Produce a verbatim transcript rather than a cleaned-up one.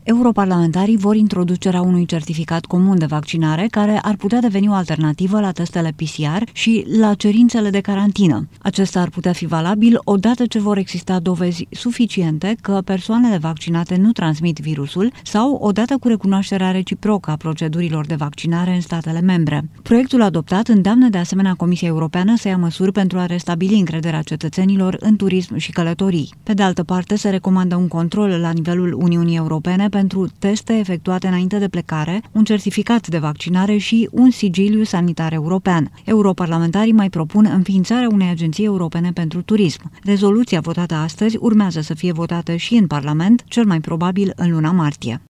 Europarlamentarii vor introducerea unui certificat comun de vaccinare care ar putea deveni o alternativă la testele P C R și la cerințele de carantină. Acesta ar putea fi valabil odată ce vor exista dovezi suficiente că persoanele vaccinate nu transmit virusul sau odată cu recunoașterea reciprocă a procedurilor de vaccinare în statele membre. Proiectul adoptat îndeamnă de asemenea Comisia Europeană să ia măsuri pentru a restabili încrederea cetățenilor în turism și călătorii. Pe de altă parte, se recomandă un control la nivelul Uniunii Europene pentru teste efectuate înainte de plecare, un certificat de vaccinare și un sigiliu sanitar european. Europarlamentarii mai propun înființarea unei agenții europene pentru turism. Rezoluția votată astăzi urmează să fie votată și în Parlament, cel mai probabil în luna martie.